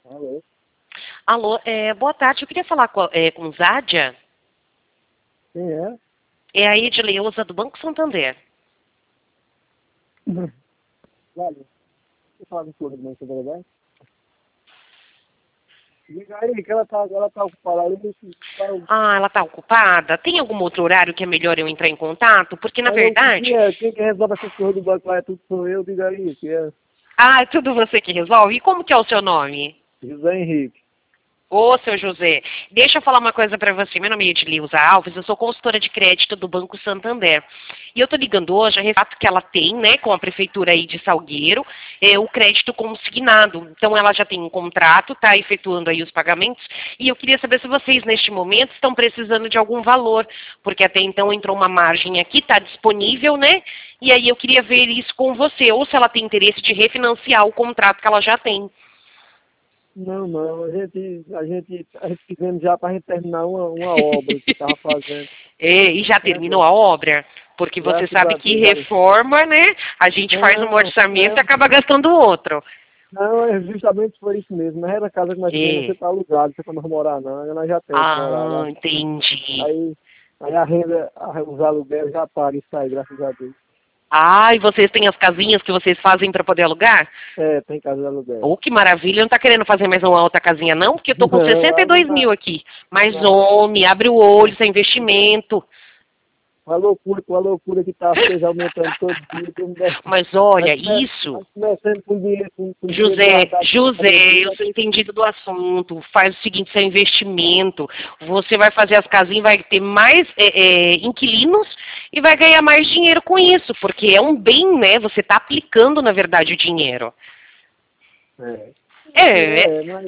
Alô? Alô, boa tarde. Eu queria falar com Zádia. Quem é? É a Edileuza, do Banco Santander. Olha, eu falo com o Rodrigo, você verdade? Diga aí que ela tá ocupada ali. Ah, ela está ocupada? Tem algum outro horário que é melhor eu entrar em contato? Porque, na verdade... Quem que resolve essas coisas do banco lá é tudo sou eu, diga aí, que é Ah, é tudo você que resolve? E como que é o seu nome? José Henrique. Ô, seu José, deixa eu falar uma coisa para você. Meu nome é Edileuza Alves, eu sou consultora de crédito do Banco Santander. E eu tô ligando hoje a respeito que ela tem, né, com a prefeitura aí de Salgueiro, o crédito consignado. Então ela já tem um contrato, tá efetuando aí os pagamentos. E eu queria saber se vocês, neste momento, estão precisando de algum valor, porque até então entrou uma margem aqui, tá disponível, né? E aí eu queria ver isso com você, ou se ela tem interesse de refinanciar o contrato que ela já tem. Não, a gente fizemos já para gente terminar uma obra que estava fazendo. E já terminou a obra? Porque você Graças sabe a que Deus. reforma, né? A gente faz um Não, orçamento e acaba gastando outro. não, justamente foi isso mesmo. Mas era a casa que nós fizemos, você É. está alugado, você não vai morar não, nós já temos que morar Ah, lá. entendi. Aí a renda, os aluguéis já pagam isso aí, graças a Deus. Ah, e vocês têm as casinhas que vocês fazem para poder alugar? É, tem casa de aluguel. Oh, que maravilha. Não tá querendo fazer mais uma outra casinha, não? Porque eu tô com Não, 62 mil aqui. Mas, não, homem, abre o olho, isso é investimento. com a loucura que tá, as coisas aumentando todo dia. Mas olha, Nós isso... começando com dinheiro guardado. José, eu sou entendido do assunto. Faz o seguinte, seu investimento. Você vai fazer as casinhas, vai ter mais inquilinos e vai ganhar mais dinheiro com isso, porque é um bem, né? Você está aplicando, na verdade, o dinheiro. É, É. mas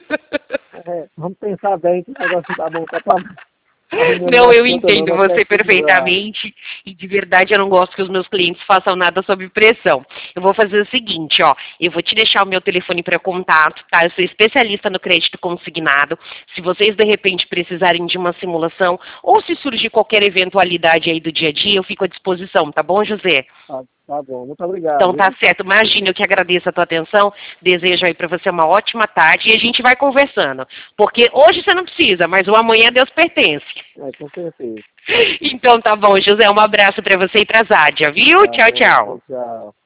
vamos pensar bem que o negócio não tá bom, tá arrumando Não, mais eu conta não, entendo nós você queremos segurar. perfeitamente e de verdade eu não gosto que os meus clientes façam nada sob pressão. Eu vou fazer o seguinte, ó, eu vou te deixar o meu telefone para contato, tá? Eu sou especialista no crédito consignado. Se vocês de repente precisarem de uma simulação ou se surgir qualquer eventualidade aí do dia a dia, eu fico à disposição, tá bom, José? Tá bom, muito obrigado, Então tá viu? certo. Imagina, eu que agradeço a tua atenção. Desejo aí para você uma ótima tarde e a gente vai conversando. Porque hoje você não precisa, mas o amanhã Deus pertence. Com certeza. Então tá bom, José. Um abraço para você e pra Zádia, viu? Tá Tchau, bom, tchau. tchau.